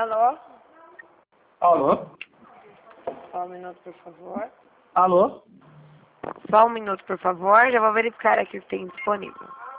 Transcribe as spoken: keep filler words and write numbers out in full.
Alô? Alô? Só um minuto, por favor. Alô? Só um minuto, por favor. Já vou verificar aqui se tem disponível.